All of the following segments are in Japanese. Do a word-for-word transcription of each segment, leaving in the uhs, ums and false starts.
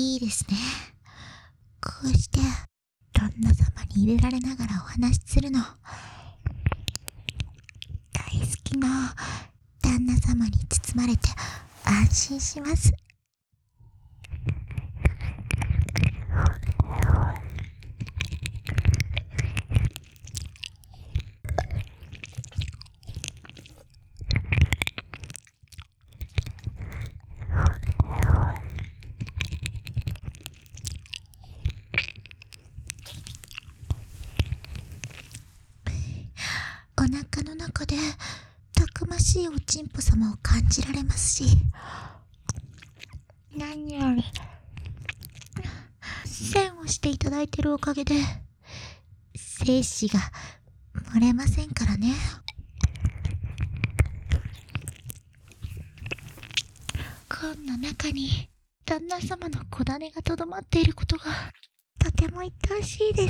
いいですね。こうして旦那様に入れられながらお話しするの、大好きな旦那様に包まれて安心します。お腹の中でたくましいおちんぽ様を感じられますし、何より栓をしていただいてるおかげで精子が漏れませんからね。紺の中に旦那様の小種がとどまっていることがとても愛おしいです。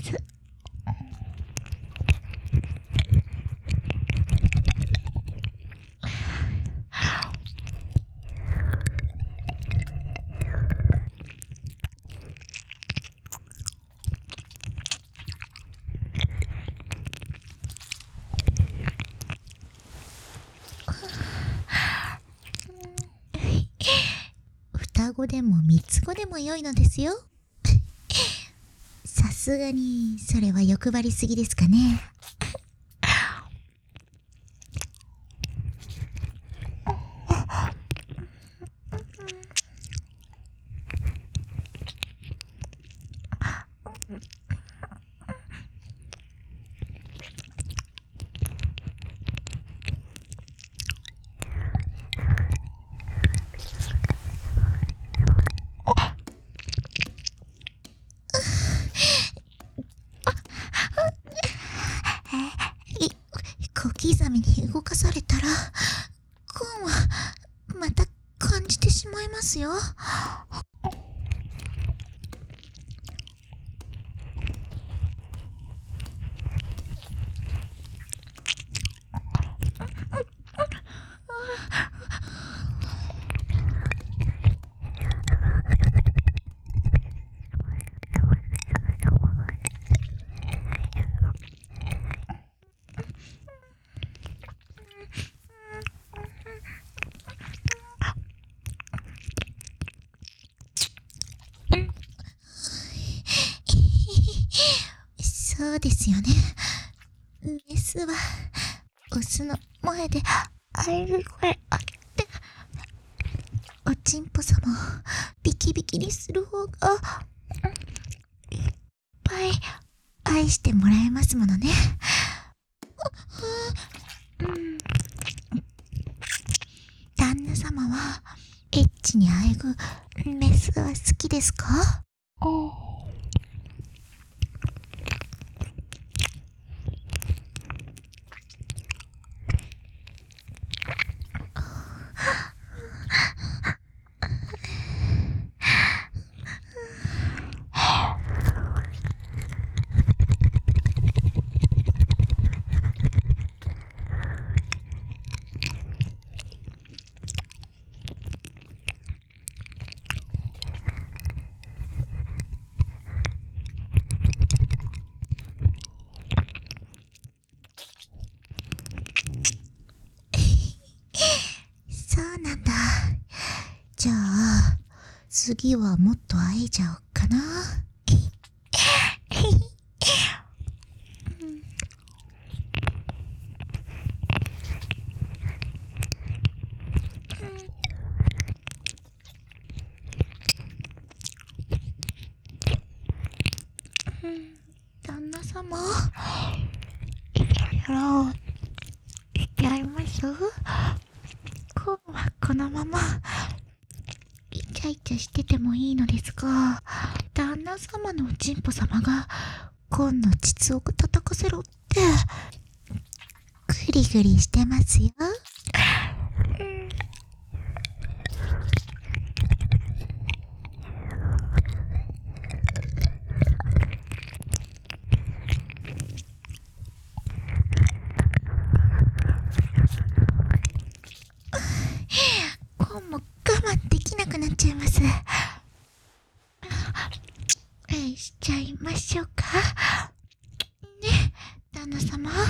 双子でも三つ子でも良いのですよ。さすがにそれは欲張りすぎですかね。小刻みに動かされたら紺はまた感じてしまいますよ。そうですよね。メスはオスの前であえる声あげて、おちんぽ様をビキビキにする方がいっぱい愛してもらえますものね。うん、旦那様はエッチにあえぐメスは好きですか？そうなんだ。じゃあ次はもっと会えちゃおうかな。旦那様、いろいろしちゃいます？紺はこのままイチャイチャしててもいいのですが、旦那様のおちんぽ様が紺の膣を叩かせろってグリグリしてますよ。紺も我慢できなくなっちゃいます。 しちゃいましょうか。ね、旦那様。